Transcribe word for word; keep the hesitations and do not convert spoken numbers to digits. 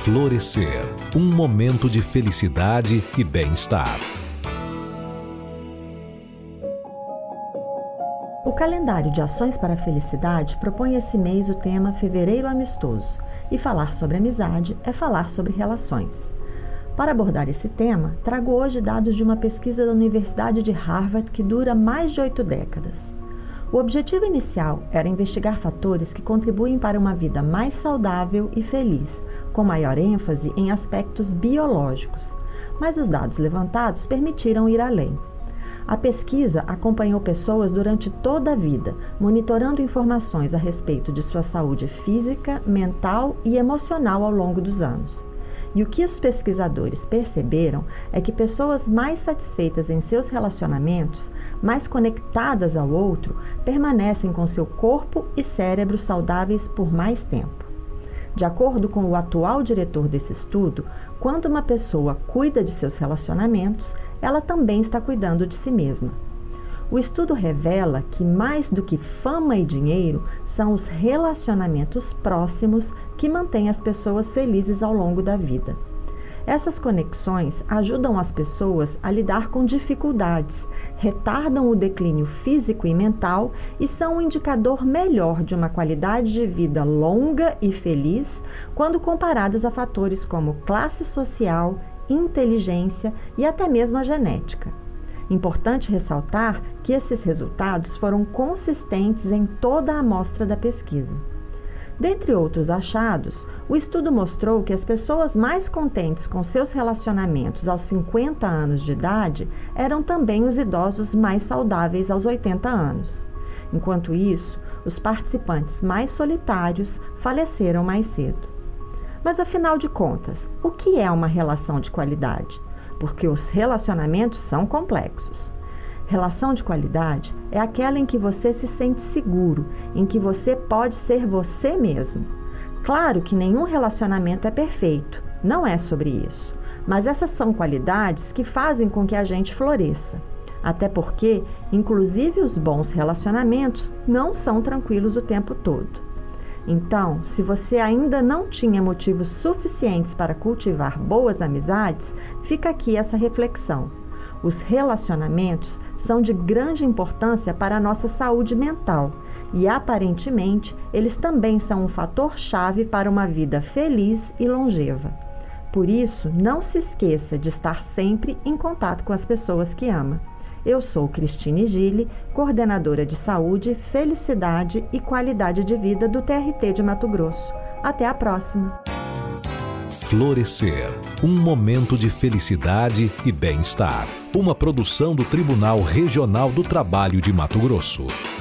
Florescer, um momento de felicidade e bem-estar. O calendário de ações para a felicidade propõe esse mês o tema Fevereiro Amistoso, e falar sobre amizade é falar sobre relações. Para abordar esse tema, trago hoje dados de uma pesquisa da Universidade de Harvard que dura mais de oito décadas. O objetivo inicial era investigar fatores que contribuem para uma vida mais saudável e feliz, com maior ênfase em aspectos biológicos. Mas os dados levantados permitiram ir além. A pesquisa acompanhou pessoas durante toda a vida, monitorando informações a respeito de sua saúde física, mental e emocional ao longo dos anos. E o que os pesquisadores perceberam é que pessoas mais satisfeitas em seus relacionamentos, mais conectadas ao outro, permanecem com seu corpo e cérebro saudáveis por mais tempo. De acordo com o atual diretor desse estudo, quando uma pessoa cuida de seus relacionamentos, ela também está cuidando de si mesma. O estudo revela que, mais do que fama e dinheiro, são os relacionamentos próximos que mantêm as pessoas felizes ao longo da vida. Essas conexões ajudam as pessoas a lidar com dificuldades, retardam o declínio físico e mental e são um indicador melhor de uma qualidade de vida longa e feliz quando comparadas a fatores como classe social, inteligência e até mesmo a genética. Importante ressaltar que esses resultados foram consistentes em toda a amostra da pesquisa. Dentre outros achados, o estudo mostrou que as pessoas mais contentes com seus relacionamentos aos cinquenta anos de idade eram também os idosos mais saudáveis aos oitenta anos. Enquanto isso, os participantes mais solitários faleceram mais cedo. Mas afinal de contas, o que é uma relação de qualidade? Porque os relacionamentos são complexos. Relação de qualidade é aquela em que você se sente seguro, em que você pode ser você mesmo. Claro que nenhum relacionamento é perfeito, não é sobre isso. Mas essas são qualidades que fazem com que a gente floresça. Até porque, inclusive os bons relacionamentos não são tranquilos o tempo todo. Então, se você ainda não tinha motivos suficientes para cultivar boas amizades, fica aqui essa reflexão. Os relacionamentos são de grande importância para a nossa saúde mental e, aparentemente, eles também são um fator-chave para uma vida feliz e longeva. Por isso, não se esqueça de estar sempre em contato com as pessoas que ama. Eu sou Cristine Gille, coordenadora de Saúde, Felicidade e Qualidade de Vida do T R T de Mato Grosso. Até a próxima! Florescer, um momento de felicidade e bem-estar. Uma produção do Tribunal Regional do Trabalho de Mato Grosso.